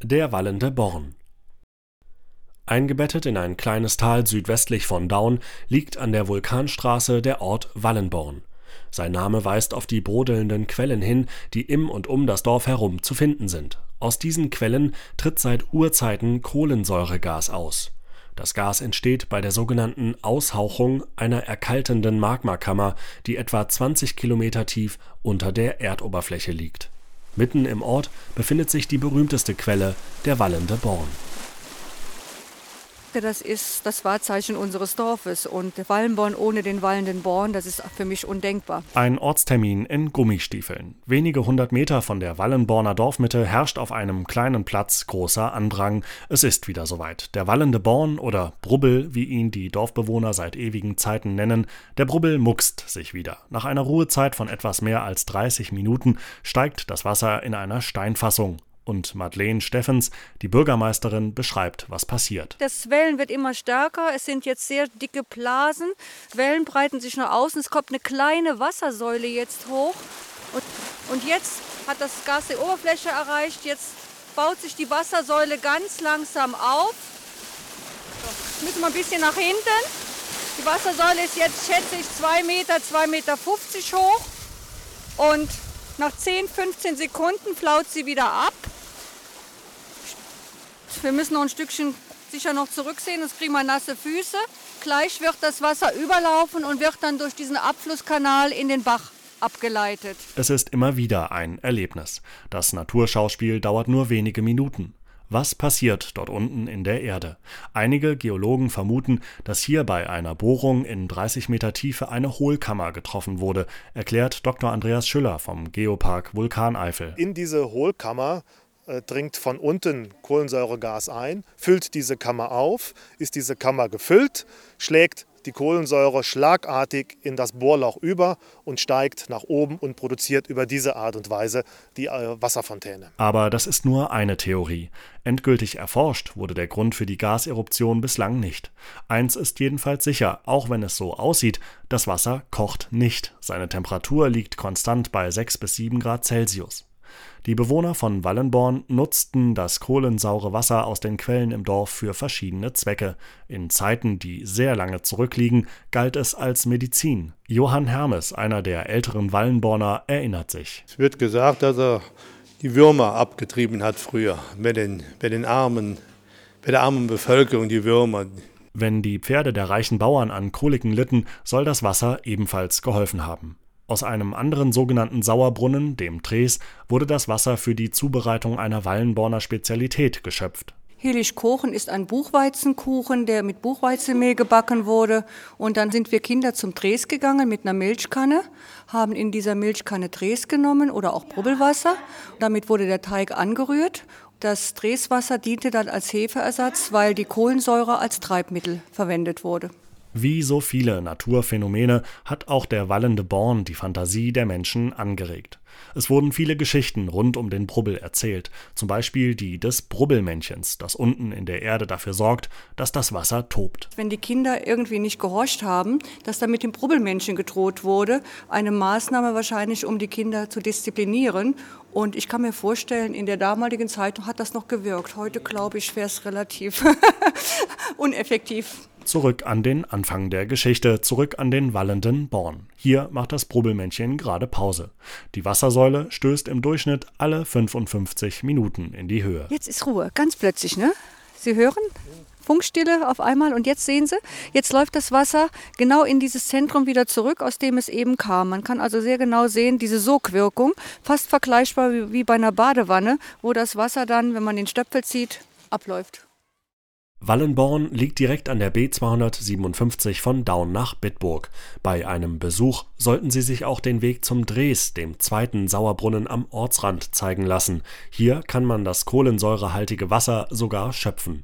Der wallende Born. Eingebettet in ein kleines Tal südwestlich von Daun liegt an der Vulkanstraße der Ort Wallenborn. Sein Name weist auf die brodelnden Quellen hin, die im und um das Dorf herum zu finden sind. Aus diesen Quellen tritt seit Urzeiten Kohlensäuregas aus. Das Gas entsteht bei der sogenannten Aushauchung, einer erkaltenden Magmakammer, die etwa 20 Kilometer tief unter der Erdoberfläche liegt. Mitten im Ort befindet sich die berühmteste Quelle, der wallende Born. Das ist das Wahrzeichen unseres Dorfes und Wallenborn ohne den wallenden Born, das ist für mich undenkbar. Ein Ortstermin in Gummistiefeln. Wenige 100 Meter von der Wallenborner Dorfmitte herrscht auf einem kleinen Platz großer Andrang. Es ist wieder soweit. Der wallende Born oder Brubbel, wie ihn die Dorfbewohner seit ewigen Zeiten nennen, der Brubbel muckst sich wieder. Nach einer Ruhezeit von etwas mehr als 30 Minuten steigt das Wasser in einer Steinfassung. Und Madeleine Steffens, die Bürgermeisterin, beschreibt, was passiert. Das Wellen wird immer stärker, es sind jetzt sehr dicke Blasen, Wellen breiten sich nach außen, es kommt eine kleine Wassersäule jetzt hoch und jetzt hat das Gas die Oberfläche erreicht, jetzt baut sich die Wassersäule ganz langsam auf. So, müssen wir ein bisschen nach hinten. Die Wassersäule ist jetzt, schätze ich, 2 Meter, 2,50 Meter hoch und nach 10, 15 Sekunden flaut sie wieder ab. Wir müssen noch ein Stückchen sicher noch zurücksehen, sonst kriegen wir nasse Füße. Gleich wird das Wasser überlaufen und wird dann durch diesen Abflusskanal in den Bach abgeleitet. Es ist immer wieder ein Erlebnis. Das Naturschauspiel dauert nur wenige Minuten. Was passiert dort unten in der Erde? Einige Geologen vermuten, dass hier bei einer Bohrung in 30 Meter Tiefe eine Hohlkammer getroffen wurde, erklärt Dr. Andreas Schüller vom Geopark Vulkaneifel. In diese Hohlkammer dringt von unten Kohlensäuregas ein, füllt diese Kammer auf, ist diese Kammer gefüllt, schlägt die Kohlensäure schlagartig in das Bohrloch über und steigt nach oben und produziert über diese Art und Weise die Wasserfontäne. Aber das ist nur eine Theorie. Endgültig erforscht wurde der Grund für die Gaseruption bislang nicht. Eins ist jedenfalls sicher, auch wenn es so aussieht, das Wasser kocht nicht. Seine Temperatur liegt konstant bei 6 bis 7 Grad Celsius. Die Bewohner von Wallenborn nutzten das kohlensaure Wasser aus den Quellen im Dorf für verschiedene Zwecke. In Zeiten, die sehr lange zurückliegen, galt es als Medizin. Johann Hermes, einer der älteren Wallenborner, erinnert sich. Es wird gesagt, dass er die Würmer abgetrieben hat früher, bei der armen Bevölkerung, die Würmer. Wenn die Pferde der reichen Bauern an Koliken litten, soll das Wasser ebenfalls geholfen haben. Aus einem anderen sogenannten Sauerbrunnen, dem Trees, wurde das Wasser für die Zubereitung einer Wallenborner Spezialität geschöpft. Hillig-Kochen ist ein Buchweizenkuchen, der mit Buchweizenmehl gebacken wurde. Und dann sind wir Kinder zum Trees gegangen mit einer Milchkanne, haben in dieser Milchkanne Trees genommen oder auch Brubbelwasser. Damit wurde der Teig angerührt. Das Treeswasser diente dann als Hefeersatz, weil die Kohlensäure als Treibmittel verwendet wurde. Wie so viele Naturphänomene hat auch der wallende Born die Fantasie der Menschen angeregt. Es wurden viele Geschichten rund um den Brubbel erzählt, zum Beispiel die des Brubbelmännchens, das unten in der Erde dafür sorgt, dass das Wasser tobt. Wenn die Kinder irgendwie nicht gehorcht haben, dass da mit dem Brubbelmännchen gedroht wurde, eine Maßnahme wahrscheinlich, um die Kinder zu disziplinieren. Und ich kann mir vorstellen, in der damaligen Zeit hat das noch gewirkt. Heute, glaube ich, wäre es relativ uneffektiv. Zurück an den Anfang der Geschichte, zurück an den wallenden Born. Hier macht das Brubbelmännchen gerade Pause. Die Wassersäule stößt im Durchschnitt alle 55 Minuten in die Höhe. Jetzt ist Ruhe, ganz plötzlich, ne? Sie hören? Funkstille auf einmal und jetzt sehen Sie, jetzt läuft das Wasser genau in dieses Zentrum wieder zurück, aus dem es eben kam. Man kann also sehr genau sehen, diese Sogwirkung, fast vergleichbar wie bei einer Badewanne, wo das Wasser dann, wenn man den Stöpsel zieht, abläuft. Wallenborn liegt direkt an der B257 von Daun nach Bitburg. Bei einem Besuch sollten Sie sich auch den Weg zum Drees, dem zweiten Sauerbrunnen am Ortsrand, zeigen lassen. Hier kann man das kohlensäurehaltige Wasser sogar schöpfen.